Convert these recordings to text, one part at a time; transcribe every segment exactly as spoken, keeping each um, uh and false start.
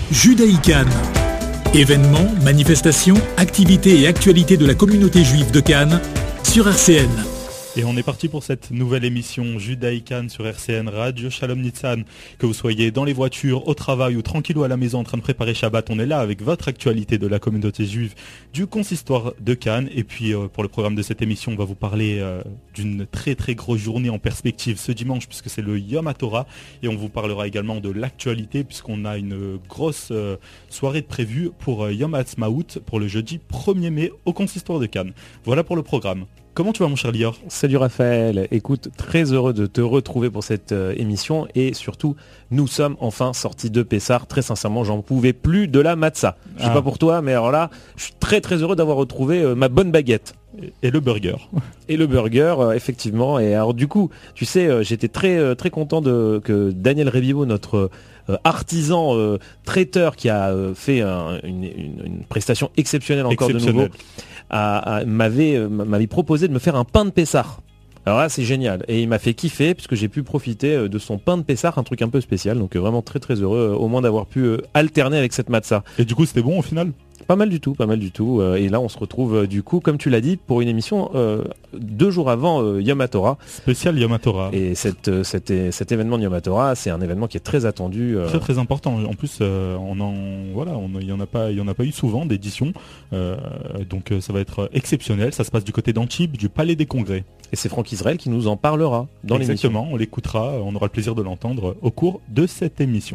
Judaï-Cannes. Événements, manifestations, activités et actualités de la communauté juive de Cannes sur R C N. Et on est parti pour cette nouvelle émission Judaï-Cannes sur R C N Radio. Shalom Nitzan, que vous soyez dans les voitures, au travail ou tranquillou à la maison en train de préparer Shabbat, on est là avec votre actualité de la communauté juive du consistoire de Cannes. Et puis euh, pour le programme de cette émission, on va vous parler euh, d'une très très grosse journée en perspective ce dimanche puisque c'est le Yom HaTorah. Et on vous parlera également de l'actualité puisqu'on a une grosse euh, soirée de prévue pour euh, Yom HaAtzmaout pour le jeudi premier mai au consistoire de Cannes. Voilà pour le programme. Comment tu vas mon cher Lior ? Salut Raphaël, écoute, très heureux de te retrouver pour cette euh, émission et surtout, nous sommes enfin sortis de Pessar. Très sincèrement, j'en pouvais plus de la matzah. Je sais Ah. pas pour toi, mais alors là, je suis très très heureux d'avoir retrouvé euh, ma bonne baguette. Et, et le burger. Et le burger, euh, effectivement. Et alors du coup, tu sais, euh, j'étais très euh, très content de, que Daniel Rebivo, notre euh, artisan euh, traiteur qui a euh, fait un- une, une- une prestation exceptionnelle encore de nouveau, Exceptionnel. a- a- m'avait euh, m'avait proposé de me faire un pain de Pessar. Alors là, c'est génial. Et il m'a fait kiffer puisque j'ai pu profiter euh, de son pain de Pessar, un truc un peu spécial. Donc euh, vraiment très très heureux euh, au moins d'avoir pu euh, alterner avec cette matzah. Et du coup c'était bon au final ? Pas mal du tout, pas mal du tout. Euh, et là, on se retrouve euh, du coup, comme tu l'as dit, pour une émission euh, deux jours avant euh, Yom HaTorah. Spécial Yom HaTorah. Et cette, euh, cet, é- cet événement de Yom HaTorah, c'est un événement qui est très attendu. euh, Très très important. En plus, euh, on en voilà, on il y en a pas, il y en a pas eu souvent d'édition. Euh, donc euh, ça va être exceptionnel. Ça se passe du côté d'Antibes, du Palais des Congrès. Et c'est Franck Israël qui nous en parlera dans l'émission. Exactement. On l'écoutera. On aura le plaisir de l'entendre au cours de cette émission.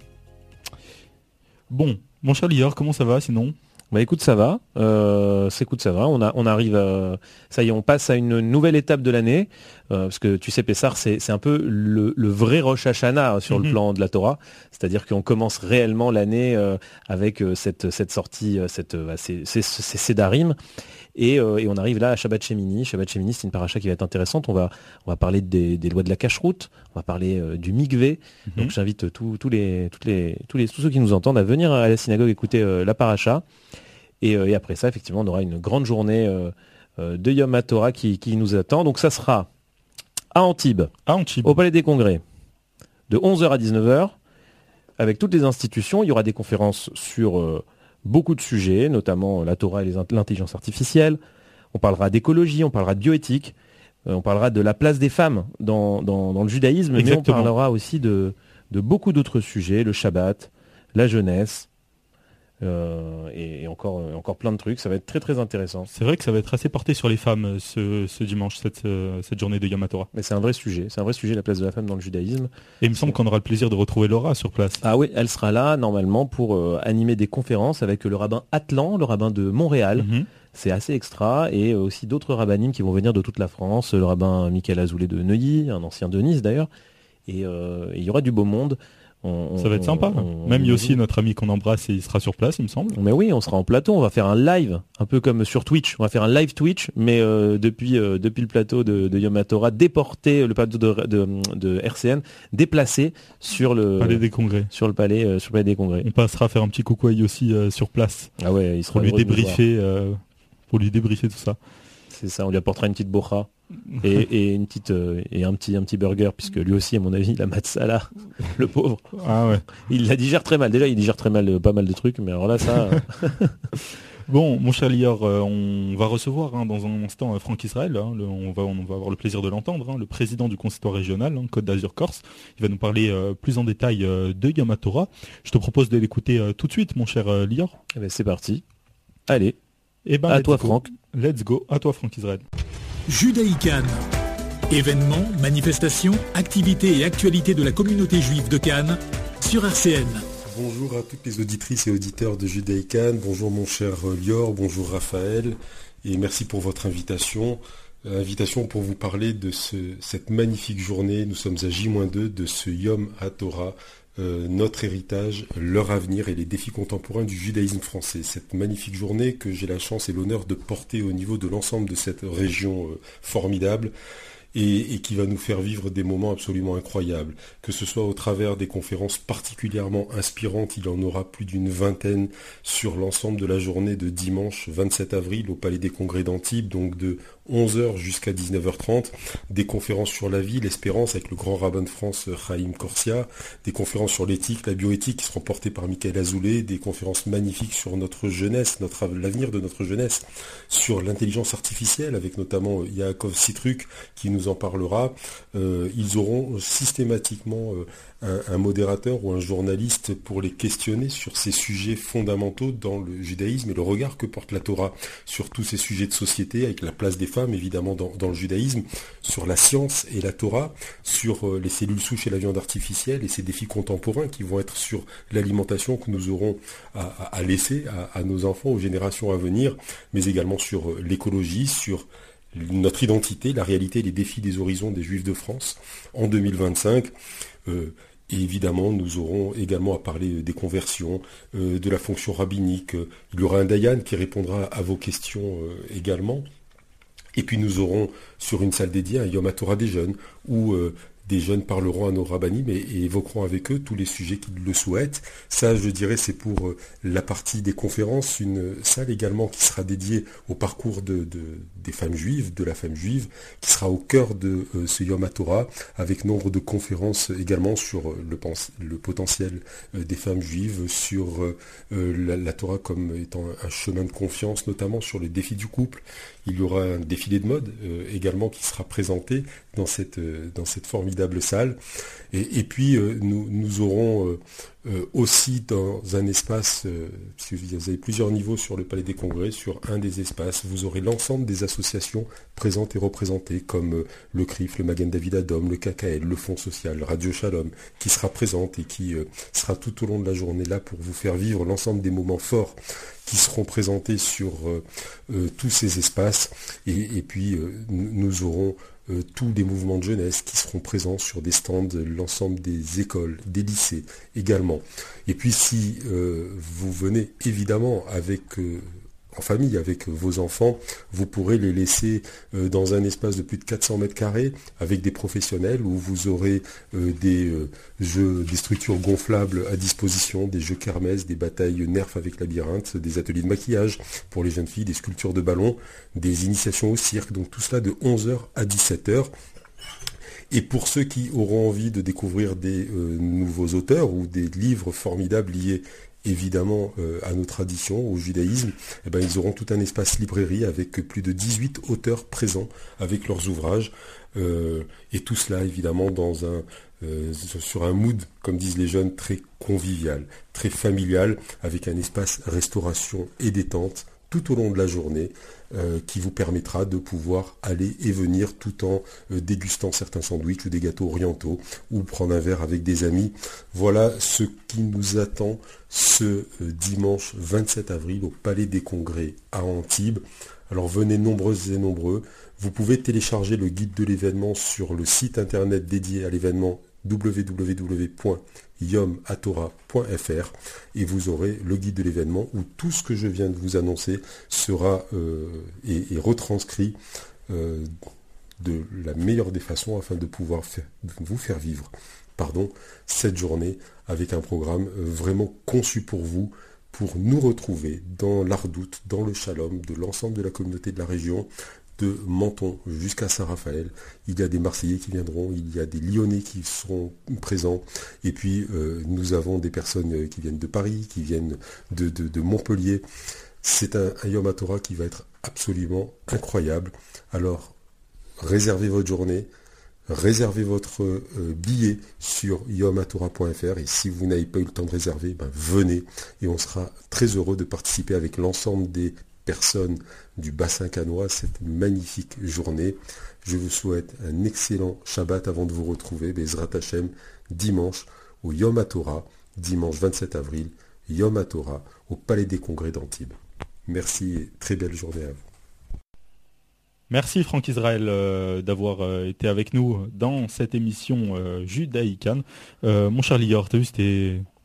Bon, mon cher Lior, comment ça va sinon ? Bah écoute, ça va. Euh, c'est écoute, ça va. On, a, on arrive à... Ça y est, on passe à une nouvelle étape de l'année. euh, parce que tu sais, Pessar, c'est, c'est un peu le, le vrai Rosh Hashanah sur Mhm. le plan de la Torah. C'est-à-dire qu'on commence réellement l'année euh, avec euh, cette, cette sortie, euh, cette, euh, bah, ces, ces, ces Sédarim. Et, euh, et on arrive là à Shabbat Shemini. Shabbat Shemini, c'est une paracha qui va être intéressante. On va, on va parler des, des lois de la cacheroute. On va parler euh, du mikvé. Mhm. Donc j'invite tous tous les, toutes les, tous les, tous ceux qui nous entendent à venir à la synagogue écouter euh, la paracha. Et, euh, et après ça, effectivement, on aura une grande journée euh, euh, de Yom HaTorah qui, qui nous attend. Donc ça sera à Antibes, À Antibes. au Palais des Congrès, de onze heures à dix-neuf heures, avec toutes les institutions. Il y aura des conférences sur euh, beaucoup de sujets, notamment la Torah et les int- l'intelligence artificielle. On parlera d'écologie, on parlera de bioéthique, euh, on parlera de la place des femmes dans, dans, dans le judaïsme, mais on Exactement. parlera aussi de, de beaucoup d'autres sujets, le Shabbat, la jeunesse, euh, et, et encore, euh, encore plein de trucs. Ça va être très très intéressant. C'est vrai que ça va être assez porté sur les femmes euh, ce, ce dimanche, cette, euh, cette journée de Yom HaTorah. Mais c'est un vrai sujet, c'est un vrai sujet, la place de la femme dans le judaïsme. Et il me semble qu'on aura le plaisir de retrouver Laura sur place. Ah oui, elle sera là normalement pour euh, animer des conférences avec le rabbin Atlan, le rabbin de Montréal. Mhm. C'est assez extra. Et euh, aussi d'autres rabbinim qui vont venir de toute la France. Le rabbin Michael Azoulay de Neuilly, un ancien de Nice d'ailleurs. Et euh, il y aura du beau monde. On- Ça va être on- sympa. on- Même on- Yossi, notre ami qu'on embrasse, et il sera sur place, il me semble. Mais oui, on sera en plateau, on va faire un live, un peu comme sur Twitch. On va faire un live Twitch, mais euh, depuis, euh, depuis le plateau de, de Yom HaTorah, déporté, le plateau de, de, de R C N, déplacé sur le, Palais des Congrès. sur le palais, euh, sur le palais des Congrès. On passera faire un petit coucou à Yossi euh, sur place Ah ouais, il sera pour lui heureux de nous voir. débriefer, euh, pour lui débriefer tout ça. C'est ça, on lui apportera une petite bocha et, et une petite euh, et un petit un petit burger puisque lui aussi à mon avis il a matzah là, le pauvre. Ah ouais. Il la digère très mal. Déjà il digère très mal euh, pas mal de trucs, mais alors là ça. euh, Bon, mon cher Lior, euh, on va recevoir hein, dans un instant euh, Franck Israël. Hein, le- on, va, on va avoir le plaisir de l'entendre, hein, le président du consistoire régional, hein, Côte d'Azur Corse. Il va nous parler euh, plus en détail euh, de Yom HaTorah. Je te propose de l'écouter euh, tout de suite, mon cher euh, Lior. eh ben, c'est parti. Allez, Eh ben, à let's toi go. Franck. Let's go. À toi, Franck Israël. Judaï-Cannes. Événements, manifestations, activités et actualités de la communauté juive de Cannes sur R C N. Bonjour à toutes les auditrices et auditeurs de Judaï-Cannes, bonjour mon cher euh, Lior, bonjour Raphaël, et merci pour votre invitation. Euh, invitation pour vous parler de ce, cette magnifique journée, nous sommes à J deux de ce Yom HaTorah, euh, notre héritage, leur avenir et les défis contemporains du judaïsme français. Cette magnifique journée que j'ai la chance et l'honneur de porter au niveau de l'ensemble de cette région euh, formidable. Et, et qui va nous faire vivre des moments absolument incroyables, que ce soit au travers des conférences particulièrement inspirantes, il y en aura plus d'une vingtaine sur l'ensemble de la journée de dimanche vingt-sept avril au Palais des Congrès d'Antibes, donc de onze heures jusqu'à dix-neuf heures trente, des conférences sur la vie, l'espérance avec le grand rabbin de France Chaim Corsia, des conférences sur l'éthique, la bioéthique qui seront portées par Michael Azoulay, des conférences magnifiques sur notre jeunesse, notre l'avenir de notre jeunesse, sur l'intelligence artificielle avec notamment Yaakov Sitruk qui nous en parlera. Euh, ils auront systématiquement euh, un, un modérateur ou un journaliste pour les questionner sur ces sujets fondamentaux dans le judaïsme et le regard que porte la Torah sur tous ces sujets de société, avec la place des femmes évidemment dans, dans le judaïsme, sur la science et la Torah, sur euh, les cellules souches et la viande artificielle et ces défis contemporains qui vont être sur l'alimentation que nous aurons à, à, à laisser à, à nos enfants, aux générations à venir, mais également sur euh, l'écologie, sur notre identité, la réalité et les défis des horizons des Juifs de France en deux mille vingt-cinq. Euh, Et évidemment, nous aurons également à parler des conversions, euh, de la fonction rabbinique. Il y aura un Dayan qui répondra à vos questions euh, également. Et puis nous aurons sur une salle dédiée un Yom HaTorah des jeunes, où euh, des jeunes parleront à nos rabbinim et, et évoqueront avec eux tous les sujets qu'ils le souhaitent. Ça, je dirais, c'est pour euh, la partie des conférences. Une salle également qui sera dédiée au parcours de, de, des femmes juives, de la femme juive, qui sera au cœur de euh, ce Yom HaTorah, avec nombre de conférences également sur le, le potentiel euh, des femmes juives, sur euh, la, la Torah comme étant un chemin de confiance, notamment sur les défis du couple. Il y aura un défilé de mode euh, également qui sera présenté dans cette, euh, dans cette formidable salle. Et, et puis euh, nous, nous aurons euh, euh, aussi dans un espace, euh, puisque vous avez plusieurs niveaux sur le Palais des Congrès, sur un des espaces, vous aurez l'ensemble des associations présentes et représentées, comme euh, le C R I F, le Magen David Adom, le K K L, le Fonds Social, Radio Shalom, qui sera présente et qui euh, sera tout au long de la journée là pour vous faire vivre l'ensemble des moments forts qui seront présentés sur euh, euh, tous ces espaces. Et, et puis euh, nous aurons euh, tous les mouvements de jeunesse qui seront présents sur des stands, l'ensemble des écoles, des lycées également. Et puis si euh, vous venez évidemment avec... Euh, en famille avec vos enfants, vous pourrez les laisser euh, dans un espace de plus de quatre cents mètres carrés avec des professionnels où vous aurez euh, des euh, jeux, des structures gonflables à disposition, des jeux kermesse, des batailles nerfs avec labyrinthe, des ateliers de maquillage pour les jeunes filles, des sculptures de ballons, des initiations au cirque, donc tout cela de onze heures à dix-sept heures. Et pour ceux qui auront envie de découvrir des euh, nouveaux auteurs ou des livres formidables liés évidemment euh, à nos traditions, au judaïsme, eh ben, ils auront tout un espace librairie avec plus de dix-huit auteurs présents avec leurs ouvrages. Euh, et tout cela évidemment dans un, euh, sur un mood, comme disent les jeunes, très convivial, très familial, avec un espace restauration et détente tout au long de la journée, euh, qui vous permettra de pouvoir aller et venir tout en euh, dégustant certains sandwichs ou des gâteaux orientaux, ou prendre un verre avec des amis. Voilà ce qui nous attend ce euh, dimanche vingt-sept avril au Palais des Congrès à Antibes. Alors venez nombreuses et nombreux. Vous pouvez télécharger le guide de l'événement sur le site internet dédié à l'événement w w w point yom hatorah point f r et vous aurez le guide de l'événement où tout ce que je viens de vous annoncer sera euh, et, et retranscrit euh, de la meilleure des façons afin de pouvoir faire, de vous faire vivre pardon, cette journée avec un programme vraiment conçu pour vous, pour nous retrouver dans l'Ardoute, dans le Shalom de l'ensemble de la communauté de la région, de Menton jusqu'à Saint-Raphaël. Il y a des Marseillais qui viendront, il y a des Lyonnais qui seront présents, et puis euh, nous avons des personnes qui viennent de Paris, qui viennent de, de, de Montpellier. C'est un, un Yom HaTorah qui va être absolument incroyable. Alors, réservez votre journée, réservez votre euh, billet sur yom hatorah point f r, et si vous n'avez pas eu le temps de réserver, ben venez, et on sera très heureux de participer avec l'ensemble des personnes du bassin cannois cette magnifique journée. Je vous souhaite un excellent Shabbat avant de vous retrouver, Bezrat Hashem, dimanche au Yom HaTorah, dimanche vingt-sept avril, Yom HaTorah au Palais des Congrès d'Antibes. Merci et très belle journée à vous. Merci Franck Israël euh, d'avoir euh, été avec nous dans cette émission euh, Judaïkan. Euh, mon cher Lior, tu as vu, c'était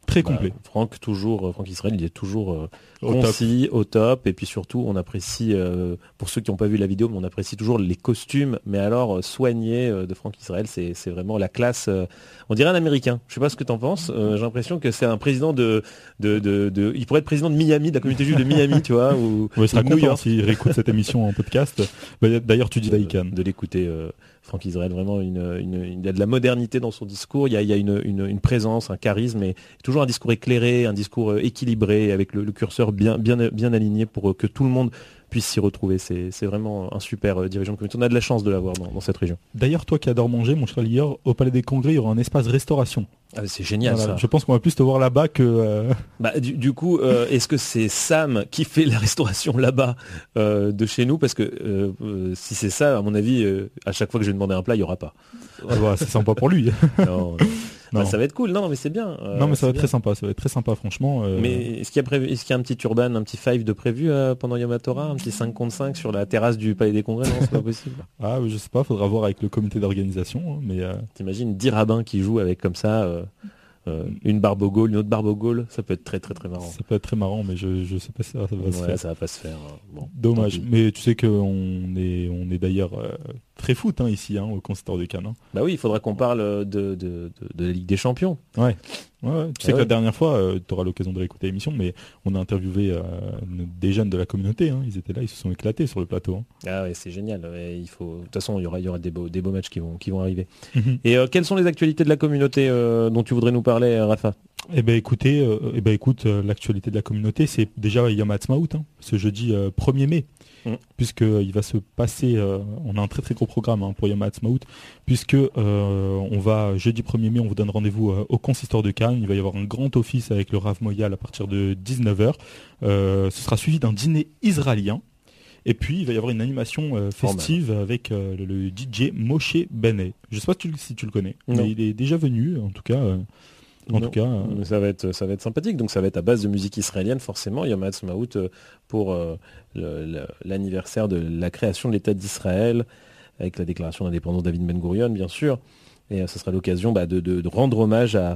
Très complet. Bah, Franck, toujours, Franck Israël, il est toujours euh, Au concis, au top. Et puis surtout, on apprécie, euh, pour ceux qui n'ont pas vu la vidéo, mais on apprécie toujours les costumes, mais alors euh, soignés euh, de Franck Israël. C'est, c'est vraiment la classe. Euh, on dirait un Américain. Je sais pas ce que tu en penses. Euh, j'ai l'impression que c'est un président de, de, de, de. Il pourrait être président de Miami, de la communauté juive de Miami, tu vois. Ou, Ouais, il sera ou New content York. s'il réécoute cette émission en podcast. Bah, d'ailleurs, tu dis Daïkan. De l'écouter. Euh, Franck Israël, vraiment, une, une, une- il y a de la modernité dans son discours, il y a, il y a une, une- une présence, un charisme, et toujours un discours éclairé, un discours euh, équilibré, avec le, le curseur bien, bien, bien aligné pour euh, que tout le monde puisse s'y retrouver. C'est, c'est vraiment un super euh, dirigeant de communauté. On a de la chance de l'avoir dans, dans cette région. D'ailleurs, toi qui adores manger, mon cher Lior, au Palais des Congrès, il y aura un espace restauration. Ah, c'est génial Voilà. ça. Je pense qu'on va plus te voir là-bas que... euh, Bah, du, du coup, euh, est-ce que c'est Sam qui fait la restauration là-bas euh, de chez nous? Parce que euh, euh, si c'est ça, à mon avis, euh, à chaque fois que je vais demander un plat, il n'y aura pas. ah bah, c'est sympa pour lui. Non, Non. Bah, ça va être cool. Non, mais c'est bien. euh, non, mais ça c'est va être bien. très sympa. Ça va être très sympa, franchement. euh, Mais est-ce qu'il y a prévu, est-ce qu'il y a un petit urban, un petit five de prévu euh, pendant Yom HaTorah, un petit cinq contre cinq sur la terrasse du Palais des Congrès? Non, c'est pas possible. Ah, je sais pas, faudra voir avec le comité d'organisation. hein, mais euh, T'imagines dix rabbins qui jouent avec comme ça euh, euh, une barbe au Gaulle, une autre barbe au Gaulle, ça peut être très très très marrant. ça peut être très marrant, mais je, je sais pas si ça, ça va se Ouais, faire. ça va pas se faire. hein. Bon, Dommage. tant pis. Mais tu sais qu'on est, on est d'ailleurs euh, très foot hein, ici, hein, au Consistoire de Cannes. hein. Bah oui, il faudra qu'on parle de, de, de, de la Ligue des Champions. Ouais. Ouais, ouais. Tu sais Ah que ouais. la dernière fois, tu auras l'occasion de réécouter l'émission, mais on a interviewé euh, des jeunes de la communauté. hein. Ils étaient là, ils se sont éclatés sur le plateau. hein. Ah ouais, c'est génial. Ouais, il faut. De toute façon, il y aura, il y aura des beaux, des beaux matchs qui vont, qui vont arriver. Mhm. Et euh, quelles sont les actualités de la communauté euh, dont tu voudrais nous parler, euh, Rafa? Eh ben écoutez, euh, eh ben écoute, euh, l'actualité de la communauté, c'est déjà Yom Ha'atzmaut, hein, ce jeudi euh, premier mai, Mm. puisque euh, il va se passer, euh, on a un très très gros programme hein, pour Yom Ha'atzmaut, puisque euh, on va jeudi premier mai, on vous donne rendez-vous euh, au Consistoire de Cannes. Il va y avoir un grand office avec le Rav Moyal à partir de dix-neuf heures. Euh, ce sera suivi d'un dîner israélien. Et puis il va y avoir une animation euh, festive avec euh, le, le D J Moshe Benet. Je sais pas si tu, le- si tu le connais, Non. mais il est déjà venu, en tout cas. euh, en Non. tout cas, euh, Mais Ça va être, ça va être sympathique. Donc ça va être à base de musique israélienne, forcément. Yom Ha'atzmaut euh, pour euh, le- le- l'anniversaire de la création de l'État d'Israël, avec la déclaration d'indépendance de David Ben Gurion, bien sûr. Et euh, ce sera l'occasion bah, de, de- de rendre hommage à,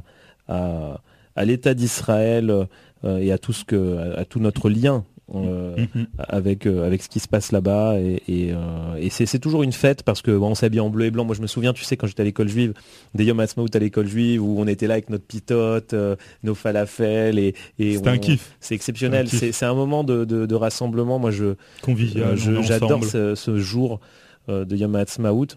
à, à l'État d'Israël euh, et à tout ce que, à, à tout notre lien. euh, mhm. avec euh, avec ce qui se passe là-bas et, et, euh, et c'est, c'est toujours une fête parce que bon, on s'habille en bleu et blanc. Moi je me souviens, tu sais, quand j'étais à l'école juive, des Yom Ha'atzmaut à l'école juive où on était là avec notre pitote, euh, nos falafels et, et C'était on- un kiff. c'est exceptionnel. Un kiff. C'est, c'est un moment de, de, de rassemblement. Moi je Convivial, euh, je- on est j'adore ensemble. ce, ce jour euh, de Yom Ha'atzmaut.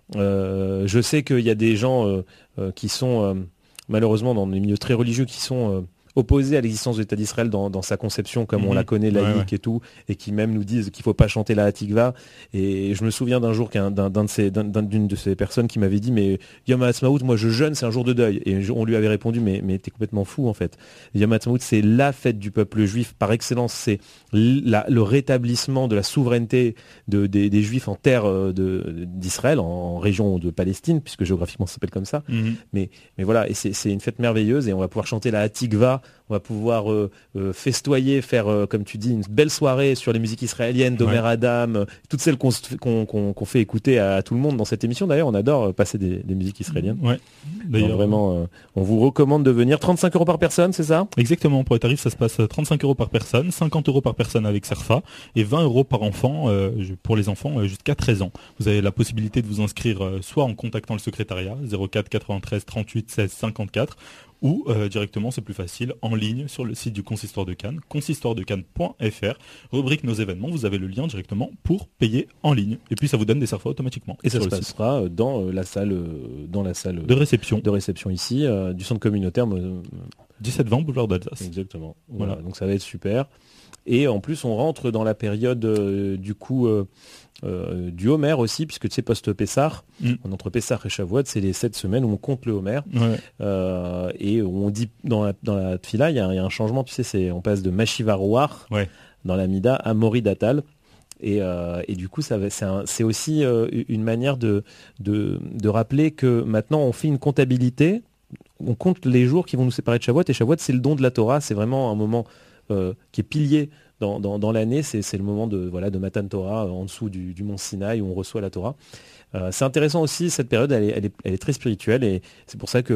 Euh, je sais qu'il y a des gens euh, euh, qui sont euh, malheureusement dans des milieux très religieux qui sont euh, opposés à l'existence de l'État d'Israël dans, dans sa conception comme on Mhm. la connaît, Ouais, laïque ouais. et tout, et qui même nous disent qu'il faut pas chanter la Hatikva. Et je me souviens d'un jour qu'un, d'un, d'un de ces, d'un- d'un- d'une de ces personnes qui m'avait dit mais Yom Ha'atzmaut, moi je jeûne, c'est un jour de deuil. Et je- on lui avait répondu mais, mais t'es complètement fou en fait. Yom Ha'atzmaut c'est la fête du peuple juif par excellence, c'est l- la- le rétablissement de la souveraineté de, des, des juifs en terre euh, de, d'Israël, en, en région de Palestine, puisque géographiquement ça s'appelle comme ça. Mhm. Mais voilà, et c'est, c'est une fête merveilleuse et on va pouvoir chanter la Hatikva, on va pouvoir euh, euh, festoyer, faire, euh, comme tu dis, une belle soirée sur les musiques israéliennes d'Omer Ouais. Adam, euh, toutes celles qu'on, se- qu'on, qu'on- qu'on fait écouter à, à tout le monde dans cette émission. D'ailleurs, on adore euh, passer des, des musiques israéliennes. Ouais. Donc, D'ailleurs, vraiment, euh, on vous recommande de venir. trente-cinq euros par personne, c'est ça? exactement, pour les tarifs, ça se passe à trente-cinq euros par personne, cinquante euros par personne avec Serfa et vingt euros par enfant euh, pour les enfants euh, jusqu'à treize ans. Vous avez la possibilité de vous inscrire euh, soit en contactant le secrétariat zéro quatre quatre-vingt-treize trente-huit seize cinquante-quatre ou euh, directement, c'est plus facile, en ligne sur le site du Consistoire de Cannes, consistoire de cannes point f r, rubrique nos événements, vous avez le lien directement pour payer en ligne. Et puis ça vous donne des Serfa automatiquement. Et ça sur se le site passera euh, dans euh, la salle, euh, dans la salle de réception, de réception ici, euh, du centre communautaire. euh, dix-sept vingt boulevard d'Alsace. Exactement. Voilà. Voilà. Donc ça va être super. Et en plus, on rentre dans la période euh, du coup euh, euh, du Homer aussi, puisque tu sais, post-Pessah, Mm. entre Pessah et Shavuot, c'est les sept semaines où on compte le Homer. Ouais. Euh, et où on dit dans la, dans la Tfila, il y, a un- il y a un changement, tu sais, c'est, on passe de Mashiva Roar Ouais. dans la Mida à Mori Datal. Et, euh, et du coup, ça va, c'est, un- c'est aussi euh, une manière de, de, de rappeler que maintenant on fait une comptabilité, on compte les jours qui vont nous séparer de Shavuot, et Shavuot c'est le don de la Torah, c'est vraiment un moment euh, qui est pilier dans, dans, dans l'année, c'est, c'est le moment de, voilà, de Matan Torah, euh, en dessous du, du mont Sinaï où on reçoit la Torah. Euh, c'est intéressant aussi, cette période, elle est, elle est, elle est très spirituelle, et c'est pour ça que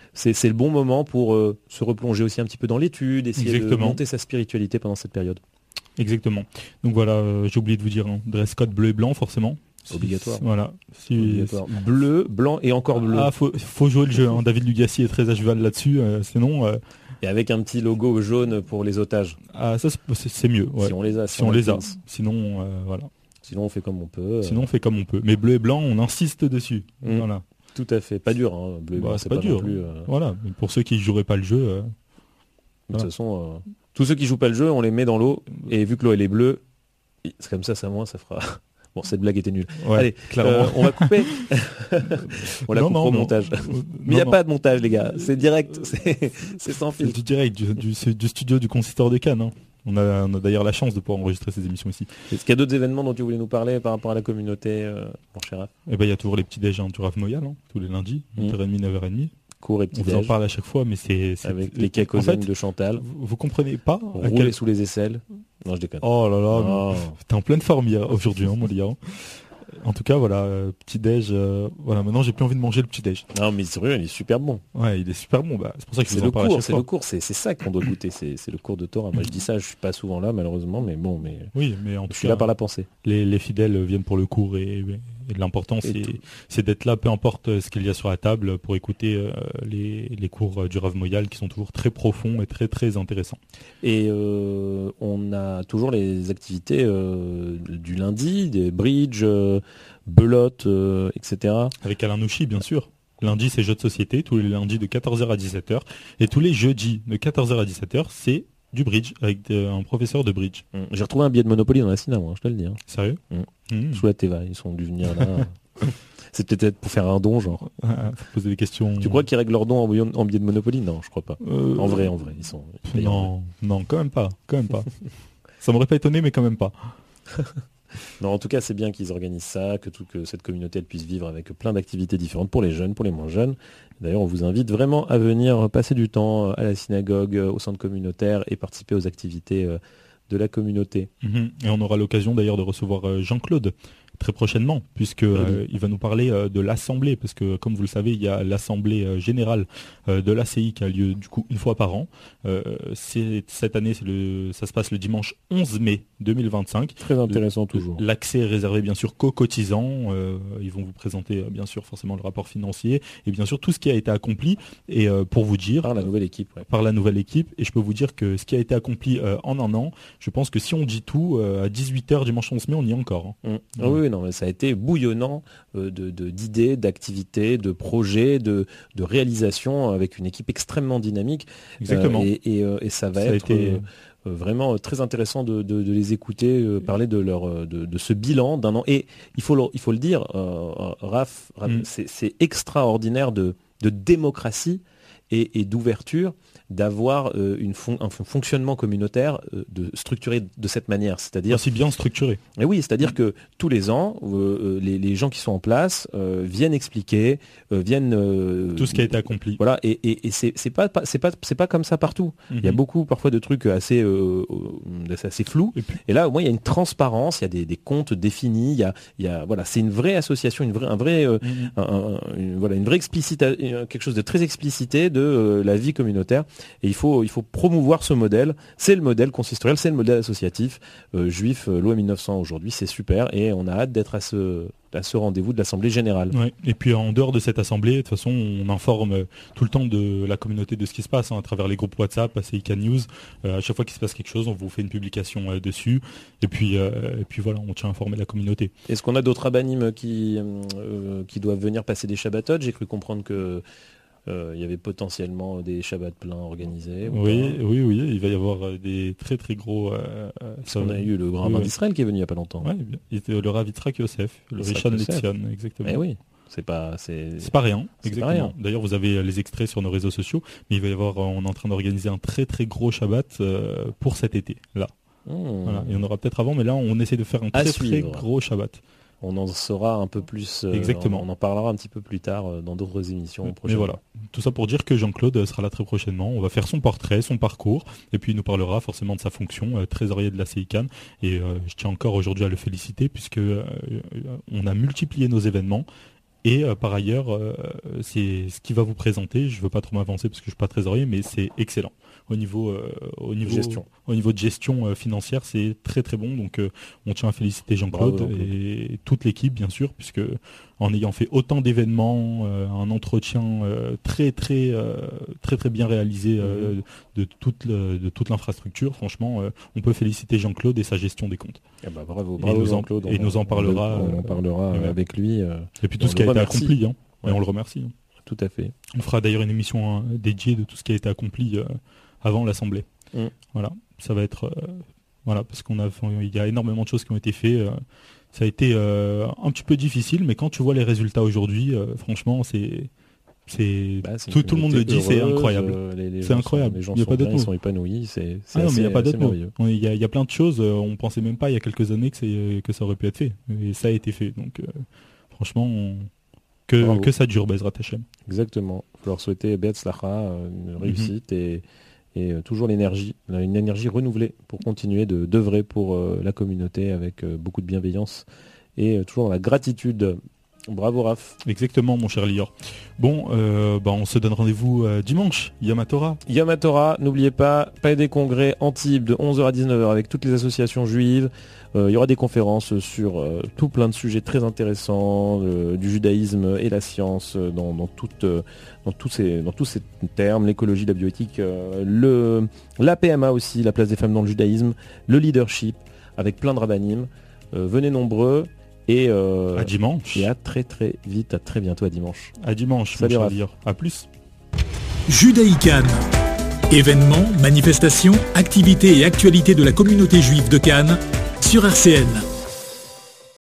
c'est, c'est le bon moment pour euh, se replonger aussi un petit peu dans l'étude, essayer Exactement. de monter sa spiritualité pendant cette période. Exactement. Donc voilà, euh, j'ai oublié de vous dire, hein, dress code bleu et blanc forcément. Obligatoire. Si- voilà. Si- Obligatoire. Bleu, blanc et encore bleu. Ah, faut, faut jouer le jeu. Hein. David Lugassi est très à cheval là-dessus. euh, sinon, euh, Et avec un petit logo jaune pour les otages. ah, ça c'est, c'est- c'est mieux. Ouais. Si on les a. Si on les a. pins. Sinon, euh, voilà. Sinon on fait comme on peut. Sinon, on fait comme on peut. Mais bleu et blanc, on insiste dessus. Mm. Voilà. Tout à fait. Pas dur, hein. Bleu et Bah, blanc, c'est c'est pas pas, dur. non plus. euh, Voilà. Mais pour ceux qui joueraient pas le jeu, euh, De Voilà. toute façon, euh, tous ceux qui jouent pas le jeu, on les met dans l'eau. Et vu que l'eau elle est bleue, c'est comme ça, ça moins, ça fera. Bon, cette blague était nulle. ouais, Allez, clairement. euh, on va couper. on la Non, coupe non, au non. montage. Euh, Mais il n'y a non, pas de montage, les gars. C'est direct. C'est, c'est sans non. fil. Du direct, du, du- c'est du studio du consistoire de Cannes. hein. On a, on a d'ailleurs la chance de pouvoir enregistrer ces émissions ici. Est-ce qu'il y a d'autres événements dont tu voulais nous parler par rapport à la communauté, euh, mon cher Raph? Et ben il y a toujours les petits déj hein, du Rav Moyal, hein, tous les lundis, Mm. huit heures trente, neuf heures trente. Cours et On petit vous en déj parle à chaque fois, mais c'est... c'est- avec c'est- les en cacosaines fait, de Chantal. vous, vous comprenez pas à Rouler quel- sous les aisselles. Non, je déconne. Oh là là, Oh. t'es en pleine forme hier, aujourd'hui, hein, mon lion. En tout cas, voilà, euh, petit déj. euh, voilà, maintenant j'ai plus envie de manger le petit déj. Non, mais sérieux, il est super bon. Ouais, il est super bon. Bah, c'est pour ça que je C'est vous le en parle à cours, chaque c'est fois. le cours, c'est, c'est ça qu'on doit goûter. C'est, c'est le cours de Torah. Moi, je dis ça, je suis pas souvent là, malheureusement, mais bon, mais Oui, mais en je tout suis cas, là par la pensée. les, les fidèles viennent pour le cours et, et l'important Et c'est, tout. c'est d'être là, peu importe ce qu'il y a sur la table, pour écouter euh, les, les cours euh, du Rav Moyal qui sont toujours très profonds et très très intéressants. Et euh, on a toujours les activités euh, du lundi, des bridge, euh, belote, euh, et cetera. Avec Alain Nouchi, bien sûr. Lundi, c'est jeux de société, tous les lundis de quatorze heures à dix-sept heures. Et tous les jeudis de quatorze heures à dix-sept heures, c'est du bridge, avec euh, un professeur de bridge. Hum, J'ai retrouvé un billet de Monopoly dans la Sina, moi, je te le dis. Hein. Sérieux Mm. Mmh. Sous la Teva, ils sont dû venir là. C'est peut-être pour faire un don, genre. Ah, faut poser des questions. Tu crois qu'ils règlent leur don en, billet- en billet de Monopoly? Non, je crois pas. Euh, En vrai, en vrai, ils sont. Non, non, quand même pas, quand même pas. Ça m'aurait pas étonné, mais quand même pas. Non, en tout cas, c'est bien qu'ils organisent ça, que, tout, que cette communauté elle puisse vivre avec plein d'activités différentes pour les jeunes, pour les moins jeunes. D'ailleurs, on vous invite vraiment à venir passer du temps à la synagogue, au centre communautaire et participer aux activités euh, de la communauté. Mhm. Et on aura l'occasion d'ailleurs de recevoir euh, Jean-Claude très prochainement, puisque euh, il va nous parler euh, de l'Assemblée, parce que comme vous le savez, il y a l'Assemblée euh, générale euh, de l'A C I qui a lieu du coup une fois par an. Euh, c'est, cette année, c'est le, ça se passe le dimanche onze mai deux mille vingt-cinq. Très intéressant toujours. L'accès est réservé bien sûr qu'aux cotisants. Euh, ils vont vous présenter euh, bien sûr forcément le rapport financier et bien sûr tout ce qui a été accompli. Et euh, pour vous dire, Par la nouvelle équipe, ouais. par la nouvelle équipe, et je peux vous dire que ce qui a été accompli euh, en un an, je pense que si on dit tout, euh, à dix-huit heures dimanche onze mai, on y est encore. hein. Mm. Ah oui, oui, non, mais ça a été bouillonnant euh, de, de- d'idées, d'activités, de projets, de, de réalisations avec une équipe extrêmement dynamique. Exactement. Euh, et, et, euh, et ça va Ça a être été- euh, euh, vraiment euh, très intéressant de, de- de les écouter euh, parler de, leur, euh, de, de ce bilan d'un an. Et il faut le, il faut le dire, euh, euh, Raph, Raph, Mm. c'est, c'est extraordinaire de, de démocratie et, et d'ouverture d'avoir euh, une fon- un fon- fonctionnement communautaire euh, de, structuré de cette manière. C'est-à-dire Aussi bien structuré. et oui, c'est-à-dire que tous les ans, euh, euh, les, les gens qui sont en place euh, viennent expliquer, euh, viennent euh, Tout ce qui a été accompli. voilà, et, et, et c'est, c'est pas, pas- c'est pas c'est pas comme ça partout. Il y a Mhm. beaucoup parfois de trucs assez euh, euh, assez flous. Et puis- Et là, au moins, il y a une transparence, il y a des, des comptes définis. Il y a, il y a voilà, c'est une vraie association, une vraie, un vrai, euh, Mhm. un- un- une, voilà, une vraie explicita- euh, quelque chose de très explicité de euh, la vie communautaire. Et il faut, il faut promouvoir ce modèle. C'est le modèle consistoriel, c'est le modèle associatif euh, juif. Euh, L'O M mille neuf cents aujourd'hui, c'est super. Et on a hâte d'être à ce, à ce rendez-vous de l'Assemblée générale. Ouais. Et puis en dehors de cette assemblée, de toute façon, on informe euh, tout le temps de la communauté de ce qui se passe hein, à travers les groupes WhatsApp, A C I K News. Euh, à chaque fois qu'il se passe quelque chose, on vous fait une publication euh, dessus. Et puis, euh, et puis voilà, on tient à informer la communauté. Est-ce qu'on a d'autres abanim qui, euh, qui doivent venir passer des Shabbatotes? J'ai cru comprendre que euh, il y avait potentiellement des Shabbats pleins organisés. ou Oui, pas. oui, oui, il va y avoir euh, des très très gros. Euh, euh, Parce qu'on a eu le grand Oui, rabbin ouais. d'Israël qui est venu il n'y a pas longtemps. Ouais, bien. Il était le Rav Yitzhak Yosef, le Yitzhak Rishon Yosef. Letzion, exactement. Mais oui, c'est pas, c'est, C'est pas rien, C'est pas exactement. rien. D'ailleurs, vous avez euh, les extraits sur nos réseaux sociaux, mais il va y avoir, euh, on est en train d'organiser un très très gros Shabbat euh, pour cet été, là. Hmm. Voilà. Il y en aura peut-être avant, mais là, on essaie de faire un À très très suivre. gros Shabbat. On en saura un peu plus. euh, Exactement. On, on en parlera un petit peu plus tard euh, dans d'autres émissions Mais prochainement. voilà, tout ça pour dire que Jean-Claude sera là très prochainement. On va faire son portrait, son parcours, et puis il nous parlera forcément de sa fonction, euh, trésorier de la C I C A N. Et euh, je tiens encore aujourd'hui à le féliciter, puisque euh, euh, on a multiplié nos événements. Et euh, par ailleurs, euh, c'est ce qui va vous présenter. Je ne veux pas trop m'avancer parce que je ne suis pas trésorier, mais c'est excellent. Au niveau, euh, au niveau, gestion. Au niveau de gestion euh, financière, c'est très très bon. Donc euh, on tient à féliciter Jean-Claude, Bravo, Jean-Claude. et toute l'équipe, bien sûr, puisque en ayant fait autant d'événements, euh, un entretien euh, très très euh, très très bien réalisé euh, mmh. de toute le, de toute l'infrastructure, franchement, euh, on peut féliciter Jean-Claude et sa gestion des comptes. Eh ben, bravo, bravo et Jean-Claude. Et on, nous en parlera. On en parlera euh, avec lui. Euh, et puis tout ce qui a été accompli, hein, ouais. Et on le remercie. Hein. Tout à fait. On fera d'ailleurs une émission hein, dédiée de tout ce qui a été accompli euh, avant l'Assemblée. Mmh. Voilà, ça va être euh, voilà parce qu'on a il y a énormément de choses qui ont été faites. Euh, ça a été euh, un petit peu difficile, mais quand tu vois les résultats aujourd'hui, euh, franchement, c'est c'est bah, tout, tout le monde le dit, heureuse, c'est incroyable. Euh, les, les c'est incroyable. Sont, les gens il y a sont pas bien, d'autres ils sont épanouis. C'est, c'est ah non, assez, mais il n'y a pas d'autres mots. Il y, y a plein de choses. Euh, on pensait même pas il y a quelques années que, c'est, que ça aurait pu être fait, et ça a été fait. Donc euh, franchement, on... que, que ça dure, Bezrat Hashem. Exactement. Il faut leur souhaiter Be'atzlacha, une réussite mm-hmm. et et euh, toujours l'énergie, une énergie renouvelée pour continuer de, d'œuvrer pour euh, la communauté avec euh, beaucoup de bienveillance et euh, toujours dans la gratitude. Bravo Raph. Exactement mon cher Lior. Bon, euh, bah, on se donne rendez-vous euh, dimanche, Yom HaTorah. Yom HaTorah, n'oubliez pas, Palais des Congrès Antibes de onze heures à dix-neuf heures avec toutes les associations juives. Euh, il y aura des conférences sur euh, tout plein de sujets très intéressants, euh, du judaïsme et la science, euh, dans, dans, toute, euh, dans, tous ces, dans tous ces termes, l'écologie, la bioéthique, euh, le, la P M A aussi, la place des femmes dans le judaïsme, le leadership, avec plein de rabbinim. Euh, venez nombreux. Et euh, à dimanche. Et à très très vite, à très bientôt à dimanche. À dimanche. Salut Raph. À plus. Judaï-Cannes. Événements, manifestations, activités et actualités de la communauté juive de Cannes sur R C N.